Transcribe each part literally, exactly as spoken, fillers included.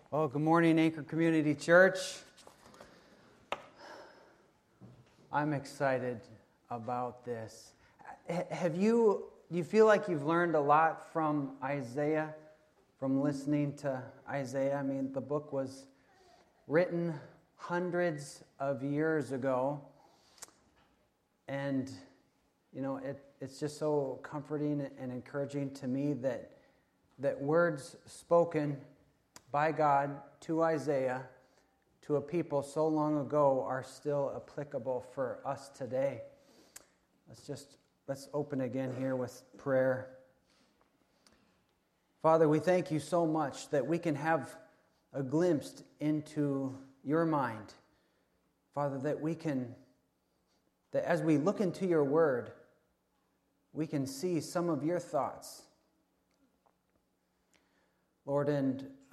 Well, good morning, Anchor Community Church. I'm excited about this. H- Have you, do you feel like you've learned a lot from Isaiah, from listening to Isaiah? I mean, the book was written hundreds of years ago, and, you know, it, it's just so comforting and encouraging to me that that words spoken by God to Isaiah, to a people so long ago, are still applicable for us today. Let's just, let's open again here with prayer. Father, we thank you so much that we can have a glimpse into your mind. Father, that we can, that as we look into your word, we can see some of your thoughts. Lord, and uh,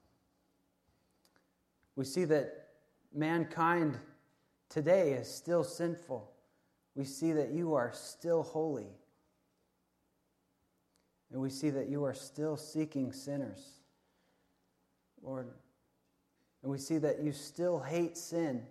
we see that mankind today is still sinful. We see that you are still holy. And we see that you are still seeking sinners, Lord. And we see that you still hate sin.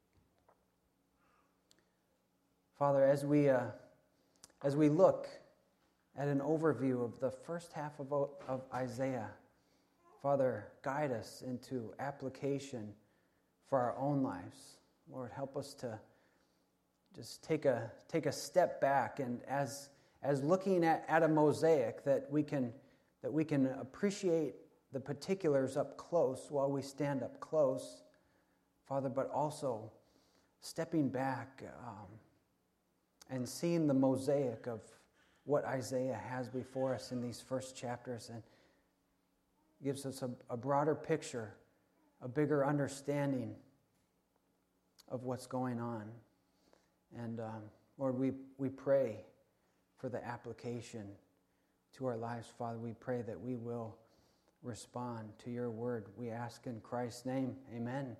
Father, as we uh, as we look at an overview of the first half of, of Isaiah, Father, guide us into application for our own lives. Lord, help us to just take a take a step back, and as as looking at, at a mosaic, that we can that we can appreciate the particulars up close while we stand up close, Father, but also stepping back um, and seeing the mosaic of what Isaiah has before us in these first chapters, and gives us a, a broader picture, a bigger understanding of what's going on. And um, Lord, we, we pray for the application to our lives, Father. We pray that we will respond to your word. We ask in Christ's name, amen.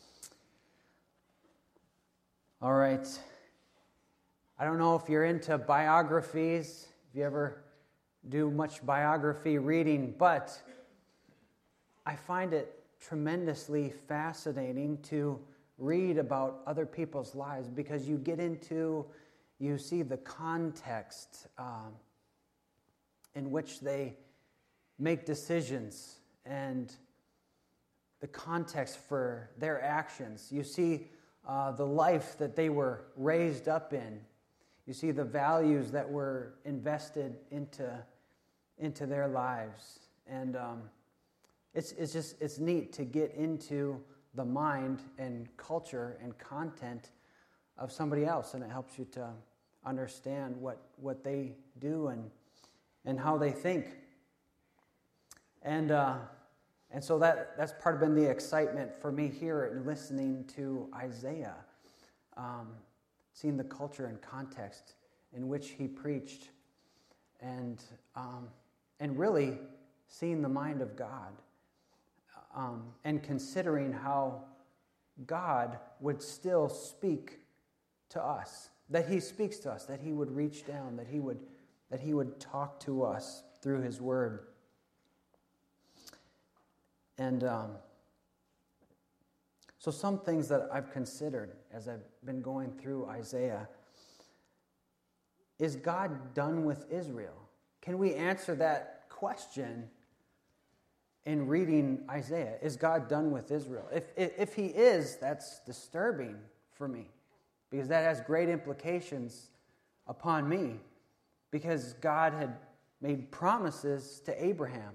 All right. I don't know if you're into biographies, if you ever do much biography reading, but I find it tremendously fascinating to read about other people's lives, because you get into, you see the context um, in which they make decisions and the context for their actions. You see uh, the life that they were raised up in. You see the values that were invested into, into their lives. And um, It's it's just it's neat to get into the mind and culture and content of somebody else, and it helps you to understand what, what they do and and how they think. And uh, and so that that's part of been the excitement for me here in listening to Isaiah, um, seeing the culture and context in which he preached, and um, and really seeing the mind of God. Um, and considering how God would still speak to us, that he speaks to us, that he would reach down, that he would that he would talk to us through his word. And um, so some things that I've considered as I've been going through Isaiah: is God done with Israel? Can we answer that question in reading Isaiah? Is God done with Israel? If, if if he is, that's disturbing for me, because that has great implications upon me, because God had made promises to Abraham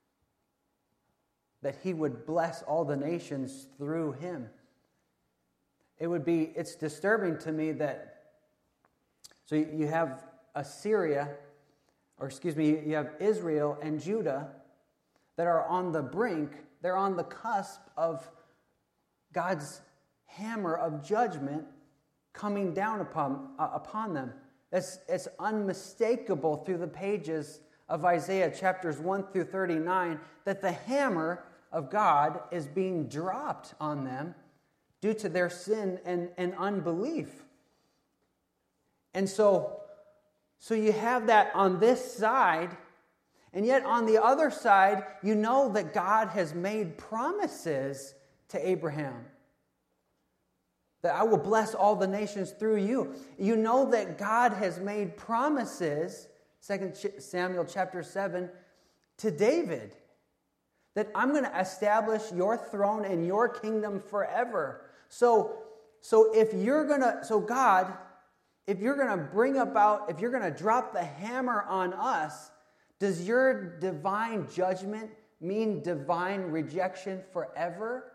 that he would bless all the nations through him. It would be, it's disturbing to me that, so you have Assyria, or excuse me, you have Israel and Judah that are on the brink, they're on the cusp of God's hammer of judgment coming down upon, uh, upon them. It's, it's unmistakable through the pages of Isaiah chapters one through thirty-nine that the hammer of God is being dropped on them due to their sin and, and unbelief. And so, so you have that on this side, And yet on the other side, you know that God has made promises to Abraham. That I will bless all the nations through you. You know that God has made promises, Second Samuel chapter seven, to David. That I'm going to establish your throne and your kingdom forever. So, so if you're going to, so God, if you're going to bring about, if you're going to drop the hammer on us, does your divine judgment mean divine rejection forever?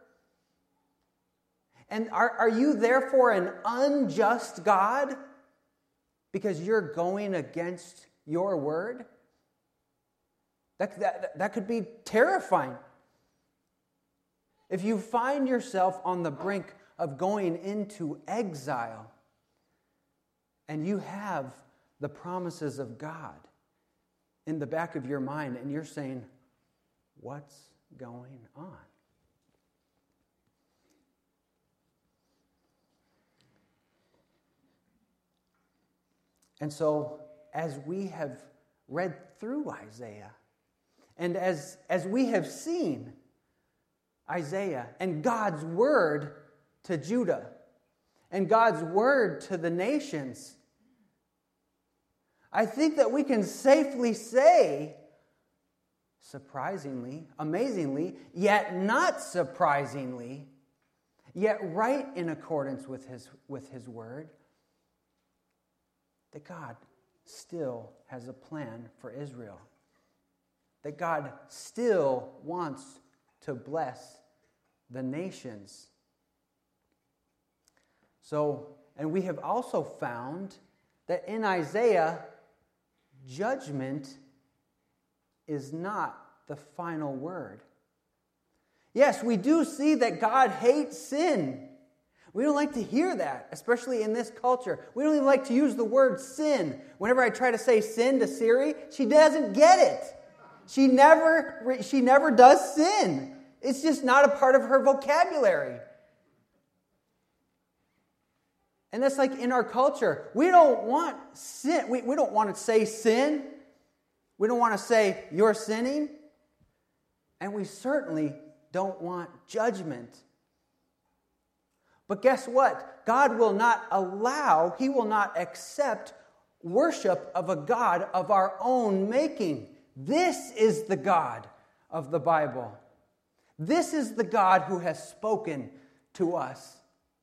And are, are you therefore an unjust God because you're going against your word? That, that, that could be terrifying. If you find yourself on the brink of going into exile and you have the promises of God in the back of your mind and you're saying, what's going on? And so, as we have read through Isaiah, and as, as we have seen Isaiah and God's word to Judah, and God's word to the nations, I think that we can safely say, surprisingly, amazingly, yet not surprisingly, yet right in accordance with his, with his word, that God still has a plan for Israel. That God still wants to bless the nations. So, and we have also found that in Isaiah, judgment is not the final word. Yes, we do see that God hates sin. We don't like to hear that, especially in this culture. We don't even like to use the word sin. Whenever I try to say sin to Siri, she doesn't get it. She never, she never does sin. It's just not a part of her vocabulary. And that's like in our culture. We don't want sin. We, we don't want to say sin. We don't want to say you're sinning. And we certainly don't want judgment. But guess what? God will not allow, He will not accept worship of a God of our own making. This is the God of the Bible. This is the God who has spoken to us.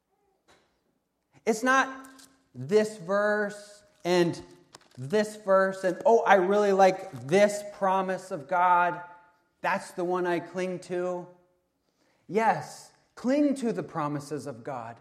It's not this verse and this verse and, oh, I really like this promise of God. That's the one I cling to. Yes. Cling to the promises of God.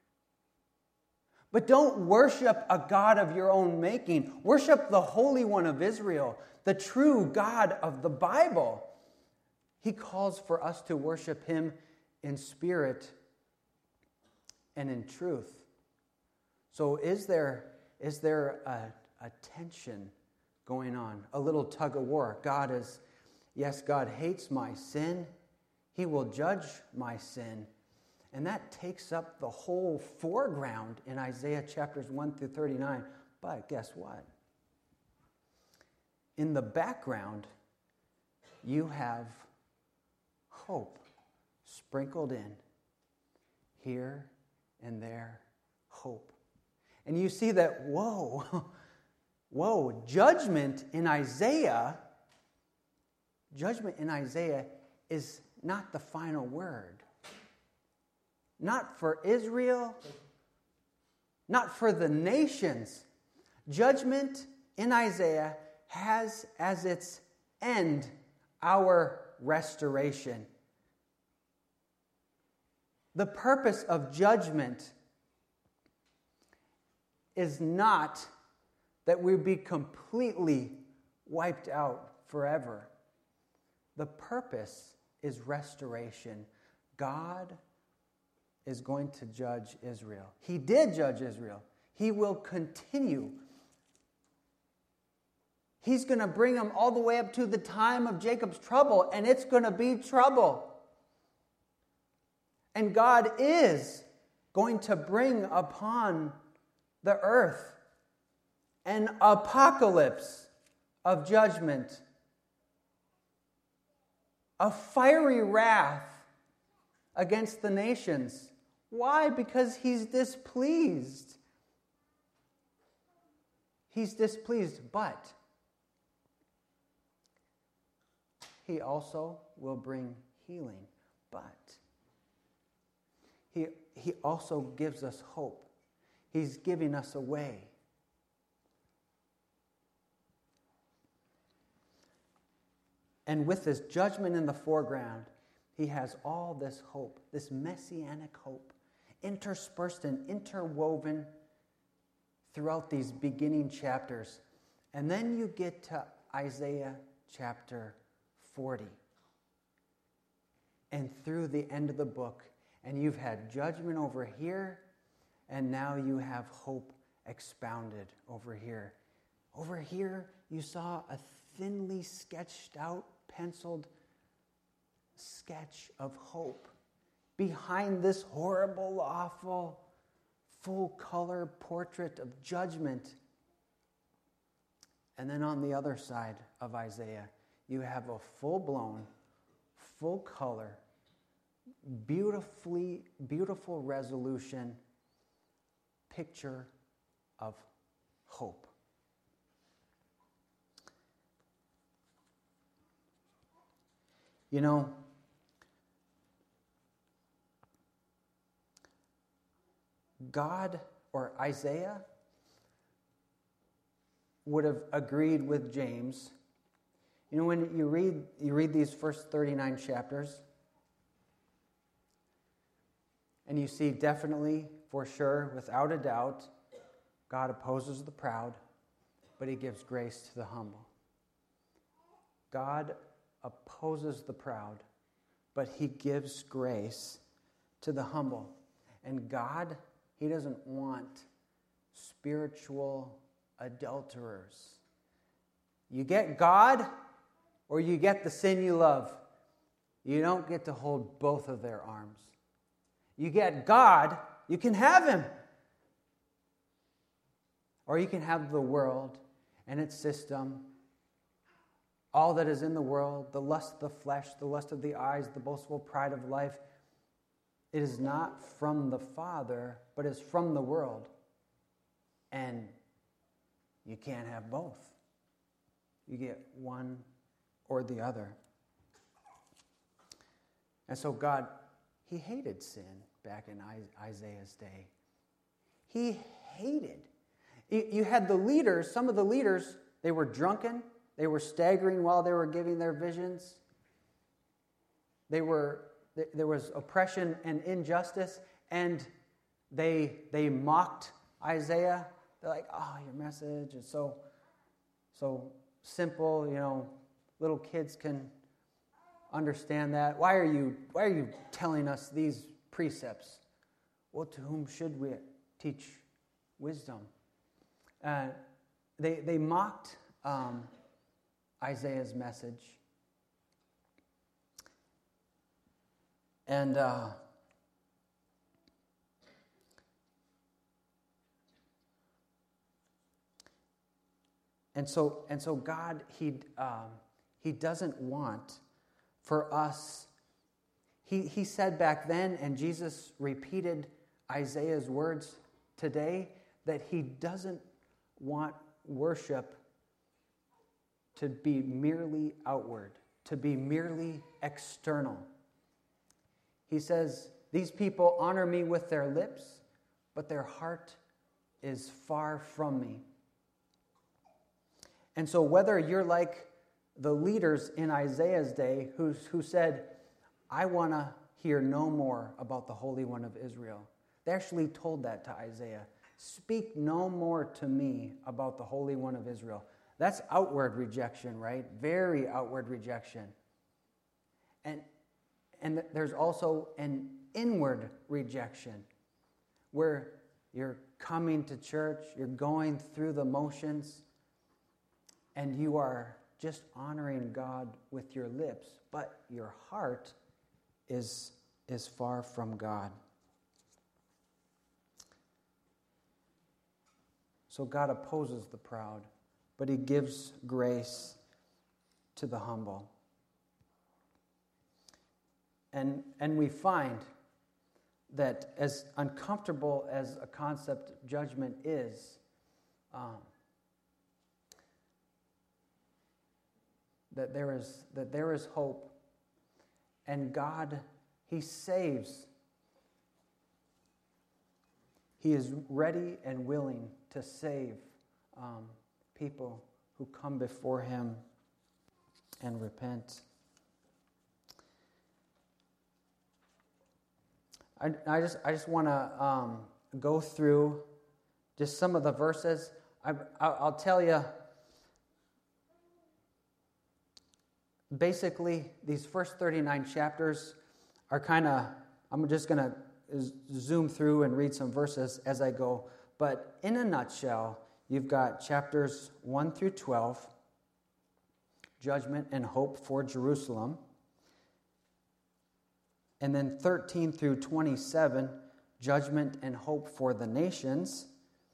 But don't worship a God of your own making. Worship the Holy One of Israel, the true God of the Bible. He calls for us to worship Him in spirit and in truth. So is there, is there a, a tension going on? A little tug of war. God is, yes, God hates my sin. He will judge my sin. And that takes up the whole foreground in Isaiah chapters one through thirty-nine. But guess what? In the background, you have hope sprinkled in. Here and there, hope. And you see that, whoa, whoa, judgment in Isaiah, judgment in Isaiah is not the final word. Not for Israel, not for the nations. Judgment in Isaiah has as its end our restoration. The purpose of judgment is not that we be completely wiped out forever. The purpose is restoration. God is going to judge Israel. He did judge Israel. He will continue. He's going to bring them all the way up to the time of Jacob's trouble, and it's going to be trouble. And God is going to bring upon the earth an apocalypse of judgment a fiery wrath against the nations. Why? Because he's displeased. He's displeased, but he also will bring healing. But he, he also gives us hope. He's giving us a way. And with this judgment in the foreground, he has all this hope, this messianic hope, interspersed and interwoven throughout these beginning chapters. And then you get to Isaiah chapter forty. And through the end of the book, and you've had judgment over here, and now you have hope expounded over here. Over here, you saw a thinly sketched out, penciled sketch of hope. Behind this horrible, awful, full-color portrait of judgment. And then on the other side of Isaiah, you have a full-blown, full-color, beautifully, beautiful resolution picture of hope. You know, God or Isaiah would have agreed with James. You know, when you read you read these first thirty-nine chapters, and you see definitely, for sure, without a doubt, God opposes the proud, but he gives grace to the humble. God opposes the proud, but he gives grace to the humble. And God, he doesn't want spiritual adulterers. You get God or you get the sin you love. You don't get to hold both of their arms. You get God, you can have him. Or you can have the world and its system, all that is in the world, the lust of the flesh, the lust of the eyes, the boastful pride of life. It is not from the Father, but is from the world. And you can't have both. You get one or the other. And so God, he hated sin back in Isaiah's day. He hated. You had the leaders, some of the leaders, they were drunken. They were staggering while they were giving their visions. They were, there was oppression and injustice, and they, they mocked Isaiah. They're like, oh, your message is so, so simple, you know, little kids can understand that. Why are you, why are you telling us these precepts? Well, to whom should we teach wisdom? Uh, they, they mocked um, Isaiah's message. And uh, and so and so God, he um, he doesn't want for us. He he said back then, and Jesus repeated Isaiah's words today, that he doesn't want worship to be merely outward, to be merely external. He says, these people honor me with their lips, but their heart is far from me. And so whether you're like the leaders in Isaiah's day who, who said, I want to hear no more about the Holy One of Israel. They actually told that to Isaiah. Speak no more to me about the Holy One of Israel. That's outward rejection, right? Very outward rejection. And, and there's also an inward rejection where you're coming to church, you're going through the motions, and you are just honoring God with your lips, but your heart is, is far from God. So God opposes the proud, but he gives grace to the humble. and, and we find that as uncomfortable as a concept judgment is, um, that there is that there is hope, and God, He saves. He is ready and willing to save um, people who come before Him and repent. I, I just I just want to um, go through just some of the verses. I, I'll tell you. Basically, these first thirty-nine chapters are kind of, I'm just going to zoom through and read some verses as I go. But in a nutshell, you've got chapters one through twelve, judgment and hope for Jerusalem. And then thirteen through twenty-seven, judgment and hope for the nations.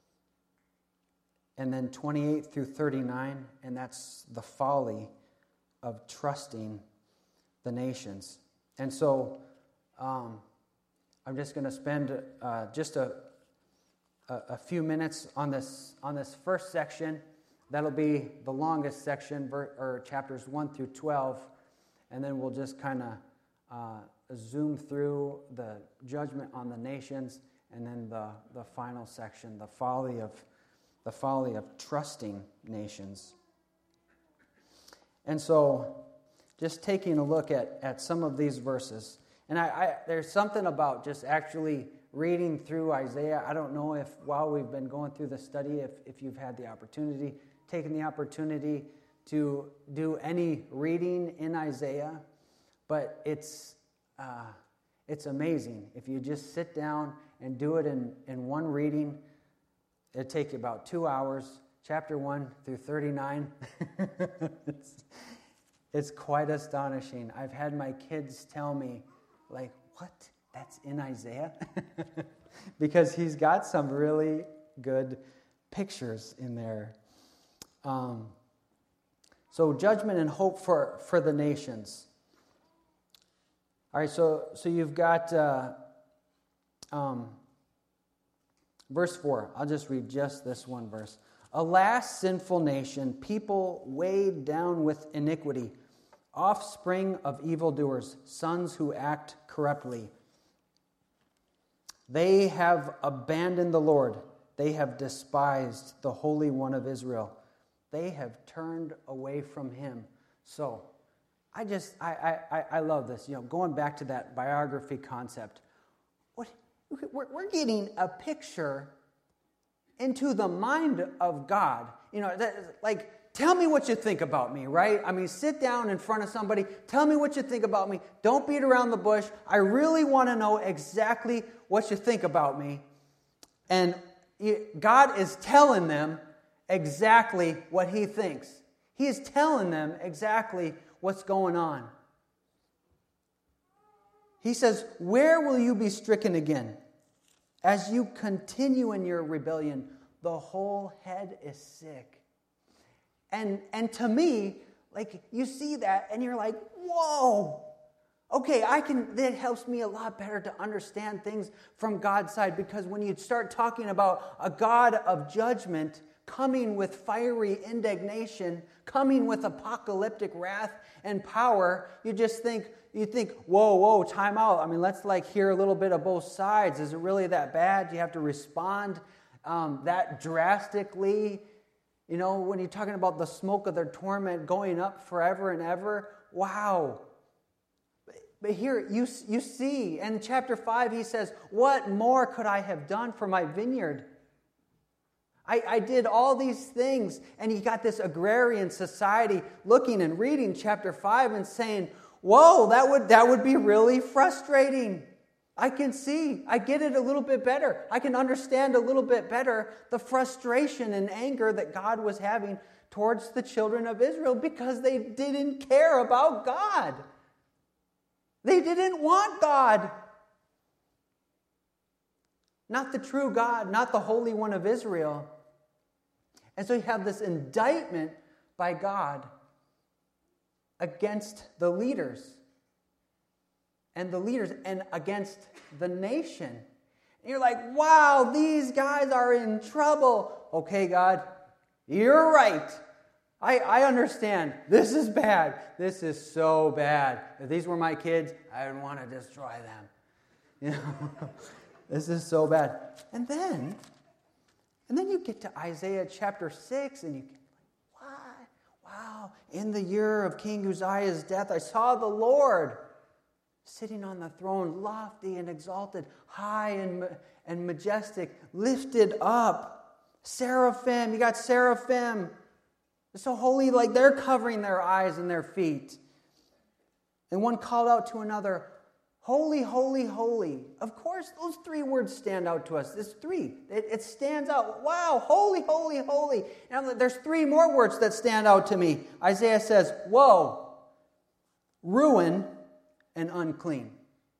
And then twenty-eight through thirty-nine, and that's the folly of trusting the nations. And so um, I'm just going to spend uh, just a, a, a few minutes on this on this first section. That'll be the longest section, ver- or chapters one through twelve, and then we'll just kind of uh, zoom through the judgment on the nations, and then the, the final section, the folly of the folly of trusting nations. And so, just taking a look at, at some of these verses, and I, I there's something about just actually reading through Isaiah. I don't know if while we've been going through the study, if, if you've had the opportunity, taken the opportunity to do any reading in Isaiah, but it's uh, it's amazing. If you just sit down and do it in, in one reading, it'll take you about two hours. Chapter one through thirty-nine. it's, it's quite astonishing. I've had my kids tell me, like, what? That's in Isaiah? Because he's got some really good pictures in there. Um, so judgment and hope for, for the nations. All right, so, so you've got uh, um, verse four. I'll just read just this one verse. Alas, sinful nation, people weighed down with iniquity, offspring of evildoers, sons who act corruptly. They have abandoned the Lord. They have despised the Holy One of Israel. They have turned away from Him. So, I just, I I, I love this. You know, going back to that biography concept. What we're, we're getting a picture into the mind of God. You know, that, like, tell me what you think about me, right? I mean, sit down in front of somebody, tell me what you think about me. Don't beat around the bush. I really want to know exactly what you think about me. And God is telling them exactly what He thinks. He is telling them exactly what's going on. He says, "Where will you be stricken again? As you continue in your rebellion, the whole head is sick." And and to me, like, you see that and you're like, whoa. Okay, I can, that helps me a lot better to understand things from God's side, because when you start talking about a God of judgment coming with fiery indignation, coming with apocalyptic wrath and power, you just think, you think, whoa, whoa, time out. I mean, let's like hear a little bit of both sides. Is it really that bad? Do you have to respond um, that drastically? You know, when you're talking about the smoke of their torment going up forever and ever, wow. But here you, you see, in chapter five, he says, what more could I have done for my vineyard? I, I did all these things, and you got this agrarian society looking and reading chapter five and saying, whoa, that would that would be really frustrating. I can see, I get it a little bit better. I can understand a little bit better the frustration and anger that God was having towards the children of Israel because they didn't care about God. They didn't want God. Not the true God, not the Holy One of Israel. And so you have this indictment by God against the leaders. and the leaders and against the nation. And you're like, wow, these guys are in trouble. Okay, God, you're right. I, I understand. This is bad. This is so bad. If these were my kids, I would want to destroy them. You know, this is so bad. And then, and then you get to Isaiah chapter six, and you get like, what? Wow, in the year of King Uzziah's death, I saw the Lord sitting on the throne, lofty and exalted, high and, and majestic, lifted up. Seraphim, you got seraphim. They're so holy, like they're covering their eyes and their feet. And one called out to another, holy, holy, holy. Of course, those three words stand out to us. There's three. It, it stands out. Wow, holy, holy, holy. And there's three more words that stand out to me. Isaiah says, woe, ruin, and unclean.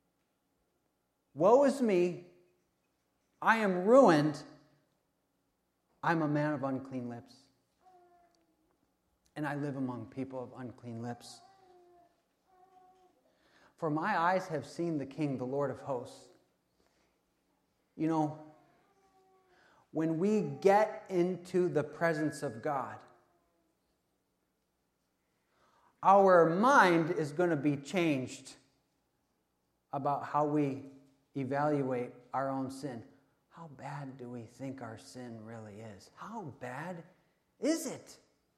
Woe is me. I am ruined. I'm a man of unclean lips. And I live among people of unclean lips. For my eyes have seen the King, the Lord of hosts. You know, when we get into the presence of God, our mind is going to be changed about how we evaluate our own sin. How bad do we think our sin really is? How bad is it?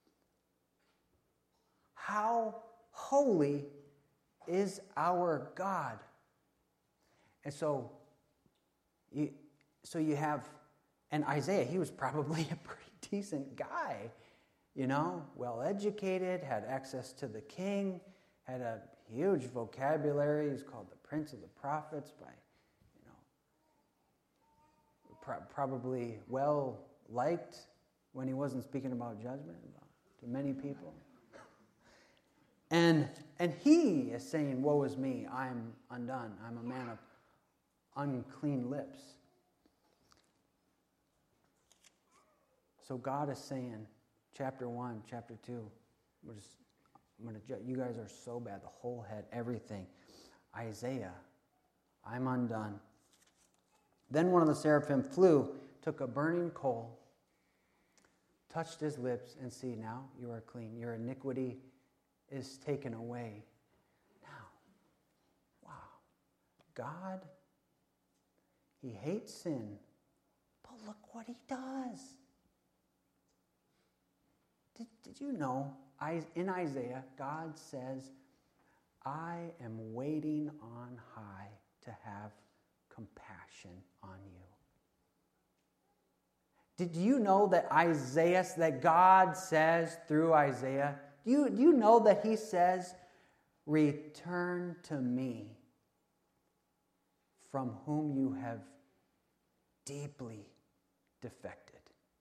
How holy is our God? And so you, so you have, and Isaiah, he was probably a pretty decent guy, you know, well-educated, had access to the king, had a huge vocabulary. He's called the Prince of the Prophets by, you know, pro- probably well-liked when he wasn't speaking about judgment to many people. And and he is saying, woe is me, I'm undone. I'm a man of unclean lips. So God is saying, chapter one, chapter two, we're just, I'm gonna judge. You guys are so bad, the whole head, everything. Isaiah, I'm undone. Then one of the seraphim flew, took a burning coal, touched his lips, and see, now you are clean. Your iniquity is taken away. Now, wow, God, he hates sin, but look what he does. Did, did you know, in Isaiah, God says, I am waiting on high to have compassion on you. Did you know that Isaiah, that God says through Isaiah, Do you, do you know that he says, return to me from whom you have deeply defected?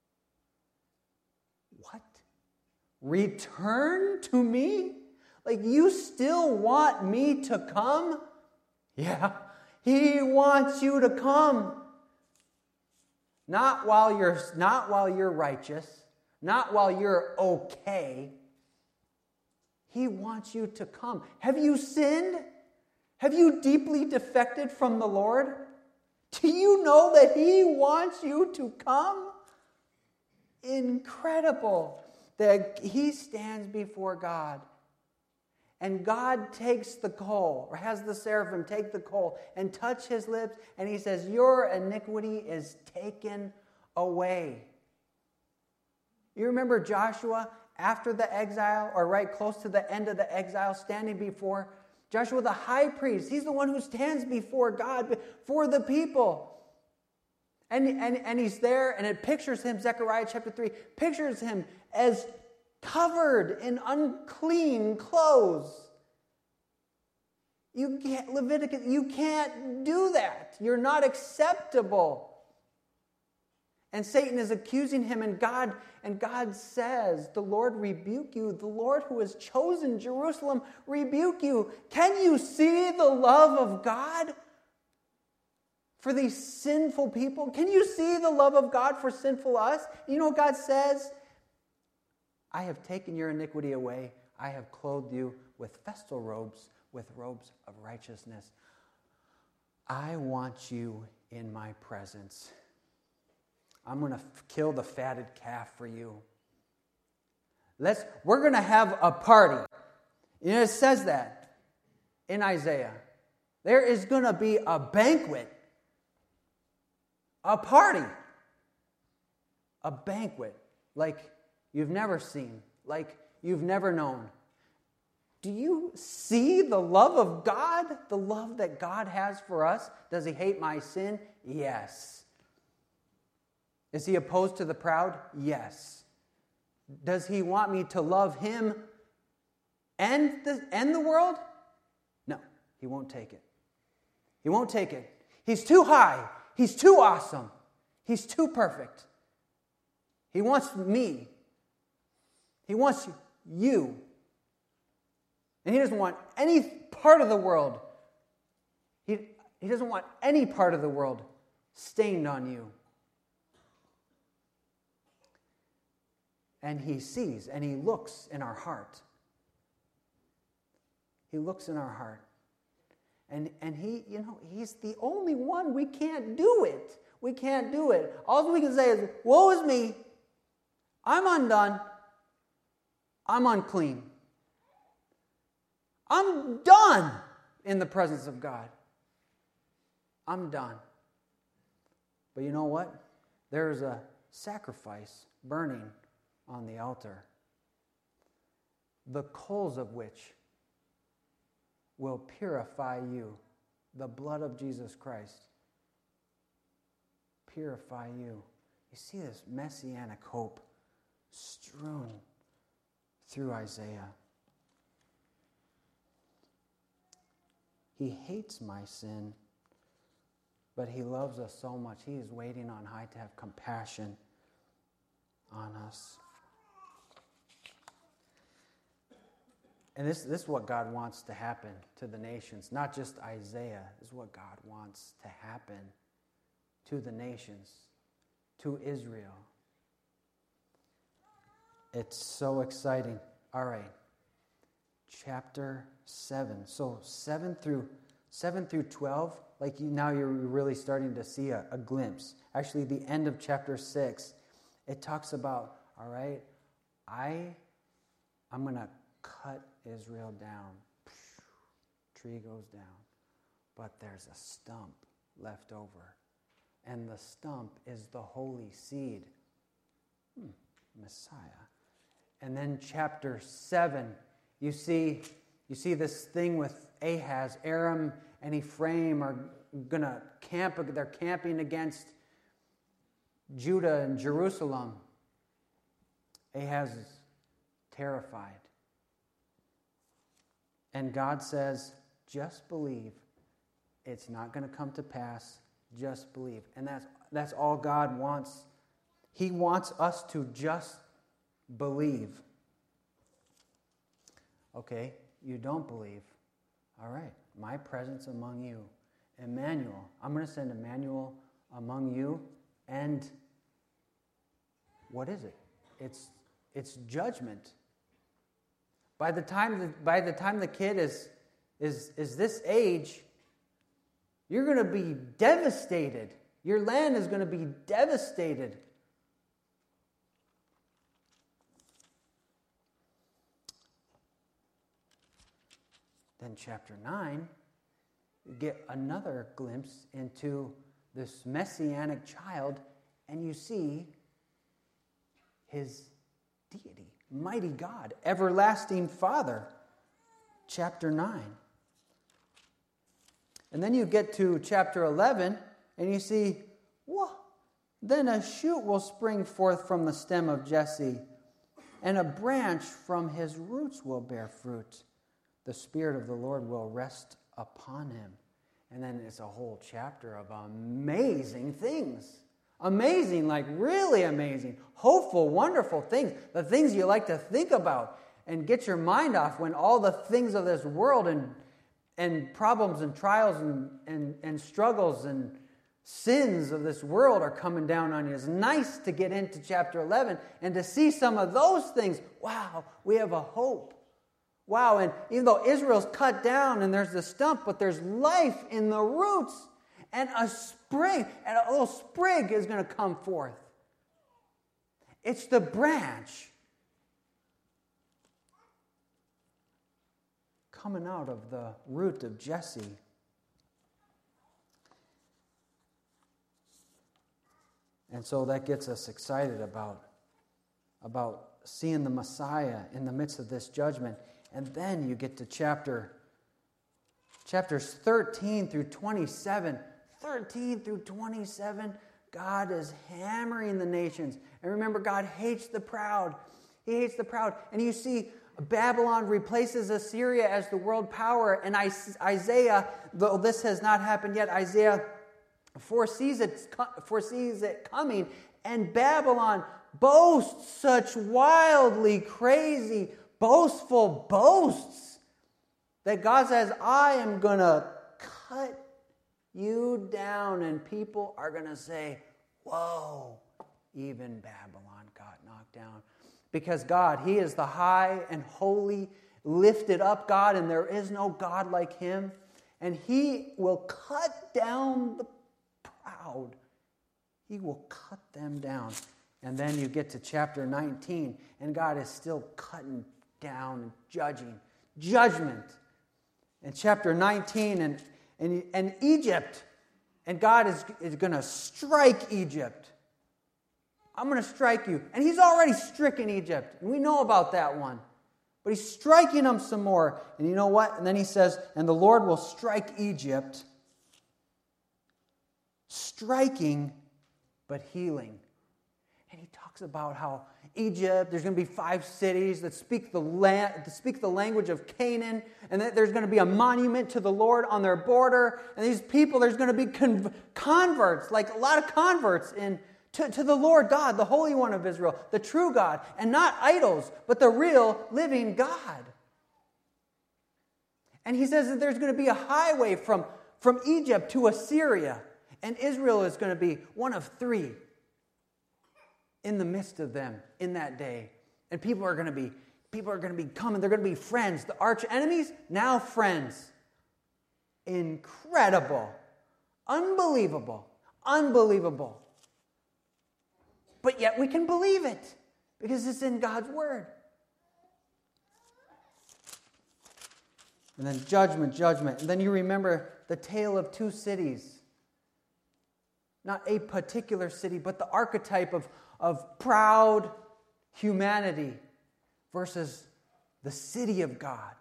What? Return to me? Like you still want me to come? Yeah, he wants you to come. Not while you're, not while you're righteous, not while you're okay. He wants you to come. Have you sinned? Have you deeply defected from the Lord? Do you know that he wants you to come? Incredible that he stands before God. And God takes the coal, or has the seraphim take the coal and touch his lips, and he says, your iniquity is taken away. You remember Joshua? After the exile, or right close to the end of the exile, standing before Joshua the high priest. He's the one who stands before God, for the people. And, and, and he's there, and it pictures him, Zechariah chapter three, pictures him as covered in unclean clothes. You can't, Leviticus, you can't do that. You're not acceptable. And Satan is accusing him, and God and God says, the Lord rebuke you. The Lord who has chosen Jerusalem rebuke you. Can you see the love of God for these sinful people? Can you see the love of God for sinful us? You know what God says? I have taken your iniquity away. I have clothed you with festal robes with robes of righteousness. I want you in my presence. I'm going to f- kill the fatted calf for you. Let's, we're going to have a party. You know, it says that in Isaiah. There is going to be a banquet. A party. A banquet like you've never seen, like you've never known. Do you see the love of God? The love that God has for us? Does he hate my sin? Yes. Is he opposed to the proud? Yes. Does he want me to love him and the, and the world? No, he won't take it. He won't take it. He's too high. He's too awesome. He's too perfect. He wants me. He wants you. And he doesn't want any part of the world. He, he doesn't want any part of the world stained on you. And he sees and he looks in our heart. He looks in our heart. And, and he, you know, he's the only one. We can't do it. We can't do it. All we can say is, woe is me. I'm undone. I'm unclean. I'm done in the presence of God. I'm done. But you know what? There's a sacrifice burning on the altar, the coals of which will purify you. The blood of Jesus Christ. Purify you. You see this messianic hope strewn through Isaiah. He hates my sin, but he loves us so much. He is waiting on high to have compassion on us. And this, this is what God wants to happen to the nations. Not just Isaiah. This is what God wants to happen to the nations, to Israel. It's so exciting. All right. Chapter seven. So seven through seven through twelve, like you, now you're really starting to see a, a glimpse. Actually, the end of chapter six, it talks about, all right, I, I'm going to cut Israel down. Tree goes down. But there's a stump left over. And the stump is the holy seed. Hmm, Messiah. And then chapter seven, you see, you see this thing with Ahaz. Aram and Ephraim are going to camp. They're camping against Judah and Jerusalem. Ahaz is terrified. And God says, just believe. It's not going to come to pass. Just believe. And that's that's all God wants. He wants us to just believe. Okay, you don't believe. All right, my presence among you. Emmanuel. I'm going to send Emmanuel among you. And what is it? It's it's judgment. By the time the, by the time the kid is is is this age, you're going to be devastated. Your land is going to be devastated. Then chapter nine, you get another glimpse into this messianic child, and you see his deity, mighty God, everlasting Father. Chapter nine. And then you get to chapter eleven, and you see, whoa, then a shoot will spring forth from the stem of Jesse, and a branch from his roots will bear fruit. The Spirit of the Lord will rest upon him. And then it's a whole chapter of amazing things. Amazing, like really amazing, hopeful, wonderful things. The things you like to think about and get your mind off when all the things of this world and and problems and trials and, and, and struggles and sins of this world are coming down on you. It's nice to get into chapter eleven and to see some of those things. Wow, we have a hope. Wow, and even though Israel's cut down and there's the stump, but there's life in the roots. And a sprig, and a little sprig is going to come forth. It's the branch coming out of the root of Jesse. And so that gets us excited about, about seeing the Messiah in the midst of this judgment. And then you get to chapter chapters thirteen through twenty-seven. thirteen through twenty-seven, God is hammering the nations. And remember, God hates the proud. He hates the proud. And you see, Babylon replaces Assyria as the world power. And Isaiah, though this has not happened yet, Isaiah foresees it, foresees it coming. And Babylon boasts such wildly crazy, boastful boasts that God says, I am going to cut you down, and people are going to say, whoa, even Babylon got knocked down. Because God, He is the high and holy, lifted up God, and there is no God like Him. And He will cut down the proud. He will cut them down. And then you get to chapter nineteen, and God is still cutting down and judging. Judgment. In chapter nineteen, and And, and Egypt, and God is, is going to strike Egypt. I'm going to strike you. And He's already stricken Egypt. And we know about that one. But He's striking them some more. And you know what? And then He says, and the Lord will strike Egypt, striking but healing. And He talks about how Egypt, there's going to be five cities that speak the land, that speak the language of Canaan, and that there's going to be a monument to the Lord on their border. And these people, there's going to be con- converts, like a lot of converts in to, to the Lord God, the Holy One of Israel, the true God, and not idols, but the real living God. And He says that there's going to be a highway from, from Egypt to Assyria, and Israel is going to be one of three in the midst of them in that day. And people are going to be people are going to be coming. They're going to be friends. The arch enemies, now friends. Incredible. Unbelievable. Unbelievable. But yet we can believe it because it's in God's Word. And then judgment, judgment. And then you remember the tale of two cities. Not a particular city, but the archetype of of proud humanity versus the city of God.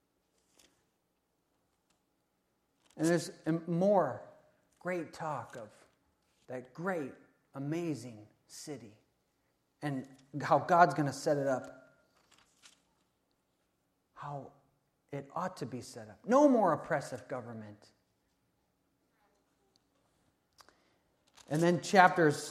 And there's more great talk of that great, amazing city and how God's going to set it up. How it ought to be set up. No more oppressive government. And then chapters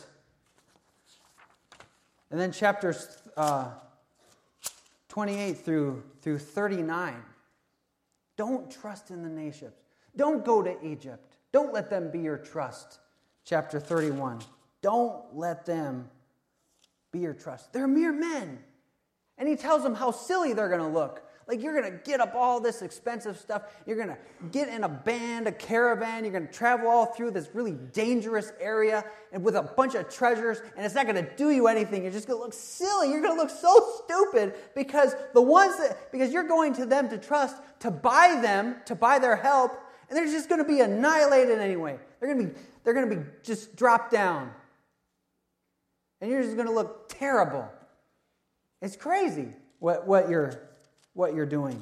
And then chapters uh, twenty-eight through, through thirty-nine. Don't trust in the nations. Don't go to Egypt. Don't let them be your trust. Chapter thirty-one. Don't let them be your trust. They're mere men. And He tells them how silly they're going to look. Like, you're going to get up all this expensive stuff. You're going to get in a band, a caravan. You're going to travel all through this really dangerous area and with a bunch of treasures, and it's not going to do you anything. You're just going to look silly. You're going to look so stupid because the ones that, because you're going to them to trust, to buy them, to buy their help, and they're just going to be annihilated anyway. They're going to be, they're going to be just dropped down. And you're just going to look terrible. It's crazy what, what you're what you're doing.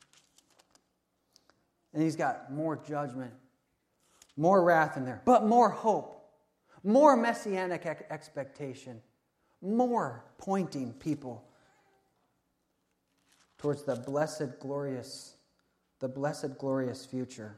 And He's got more judgment, more wrath in there, but more hope, more messianic expectation, more pointing people towards the blessed, glorious, the blessed, glorious future.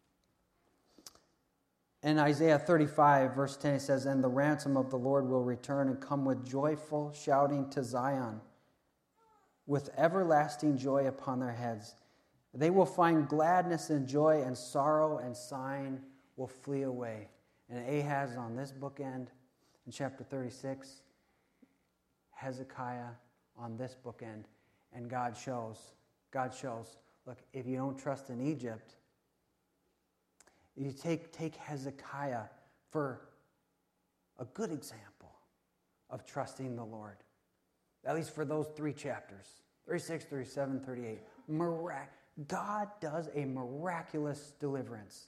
In Isaiah thirty-five, verse ten, it says, and the ransom of the Lord will return and come with joyful shouting to Zion, with everlasting joy upon their heads. They will find gladness and joy, and sorrow and sighing will flee away. And Ahaz on this bookend in chapter thirty-six, Hezekiah on this bookend, and God shows God shows, look, if you don't trust in Egypt, you take, take Hezekiah for a good example of trusting the Lord. At least for those three chapters, thirty-six, thirty-seven, thirty-eight. Mirac- God does a miraculous deliverance.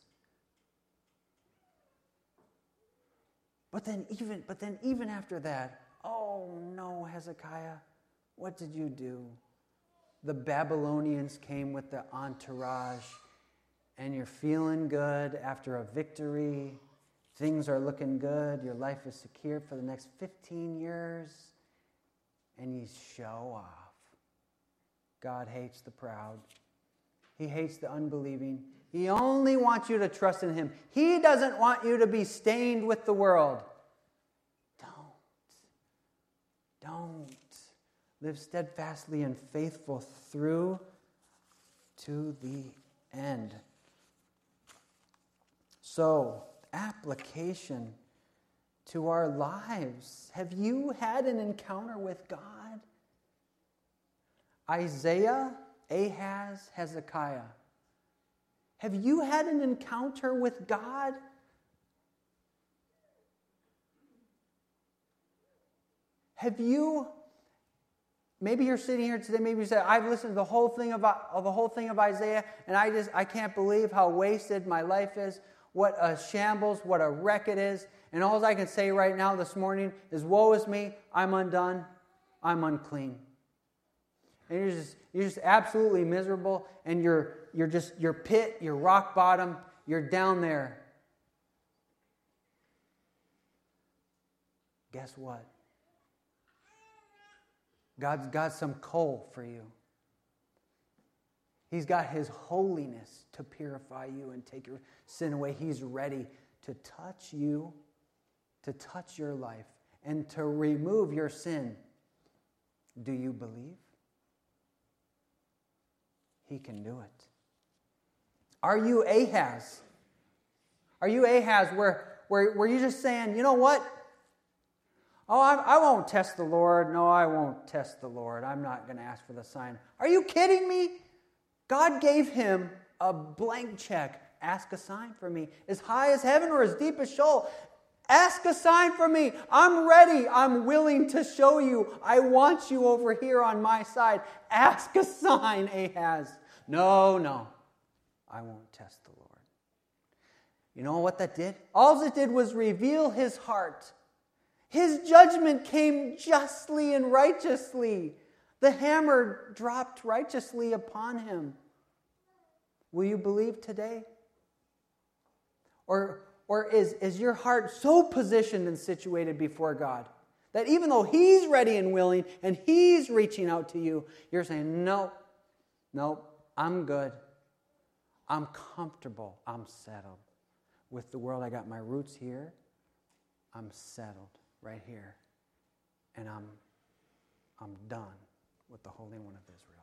But then even, but then even after that, oh no, Hezekiah, what did you do? The Babylonians came with the entourage, and you're feeling good after a victory. Things are looking good. Your life is secure for the next fifteen years, and you show off. God hates the proud. He hates the unbelieving. He only wants you to trust in Him. He doesn't want you to be stained with the world. Don't. Don't. Live steadfastly and faithful through to the end. So, application to our lives. Have you had an encounter with God? Isaiah, Ahaz, Hezekiah. Have you had an encounter with God? Have you, maybe you're sitting here today, maybe you say, I've listened to the whole thing of, of the whole thing of Isaiah, and I just, I can't believe how wasted my life is, what a shambles, what a wreck it is, and all I can say right now this morning is, woe is me, I'm undone, I'm unclean. And you're just, you're just absolutely miserable, and you're, you're just, you're pit, you're rock bottom, you're down there. Guess what? God's got some coal for you. He's got His holiness to purify you and take your sin away. He's ready to touch you, to touch your life, and to remove your sin. Do you believe? He can do it. Are you Ahaz? Are you Ahaz where, where, where you're just saying, you know what? Oh, I, I won't test the Lord. No, I won't test the Lord. I'm not going to ask for the sign. Are you kidding me? God gave him a blank check. Ask a sign for me. As high as heaven or as deep as Sheol. Ask a sign for me. I'm ready. I'm willing to show you. I want you over here on my side. Ask a sign, Ahaz. No, no. I won't test the Lord. You know what that did? All it did was reveal his heart. His judgment came justly and righteously. The hammer dropped righteously upon him. Will you believe today? Or, or is, is your heart so positioned and situated before God that even though He's ready and willing and He's reaching out to you, you're saying, no, no, I'm good. I'm comfortable. I'm settled. With the world, I got my roots here. I'm settled right here. And I'm, I'm done with the Holy One of Israel.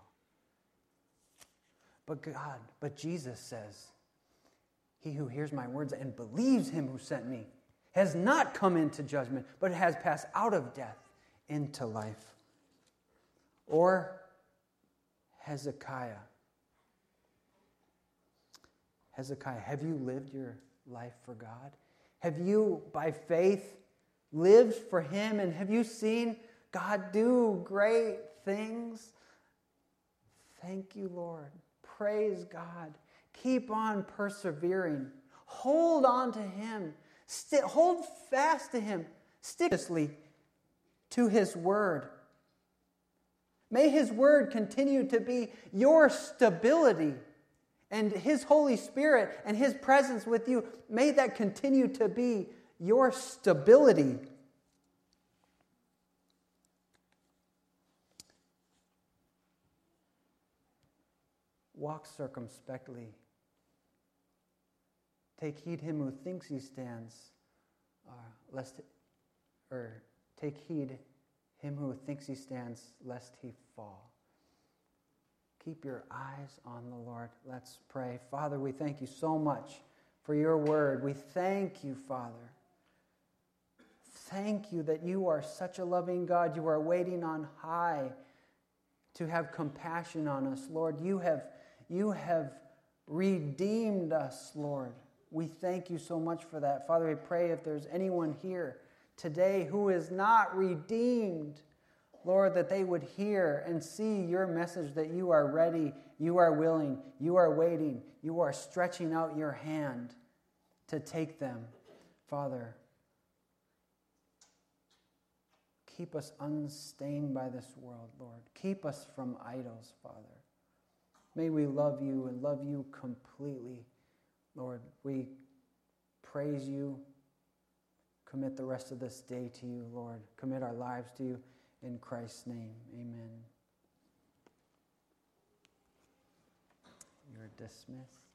But God, but Jesus says, he who hears my words and believes Him who sent me has not come into judgment, but has passed out of death into life. Or Hezekiah. Hezekiah, have you lived your life for God? Have you, by faith, lived for Him? And have you seen God do great things? Thank you, Lord. Praise God. Keep on persevering. Hold on to Him. St- hold fast to Him. Stick to His Word. May His Word continue to be your stability. And His Holy Spirit and His presence with you, may that continue to be your stability. Walk circumspectly. Take heed him who thinks he stands, uh, lest, or take heed him who thinks he stands, lest he fall. Keep your eyes on the Lord. Let's pray. Father, we thank you so much for your word. We thank you, Father. Thank you that you are such a loving God. You are waiting on high to have compassion on us. Lord, you have, you have redeemed us, Lord. We thank you so much for that. Father, we pray if there's anyone here today who is not redeemed, Lord, that they would hear and see your message that you are ready, you are willing, you are waiting, you are stretching out your hand to take them. Father, keep us unstained by this world, Lord. Keep us from idols, Father. May we love you and love you completely. Lord, we praise you. Commit the rest of this day to you, Lord. Commit our lives to you. In Christ's name, amen. You're dismissed.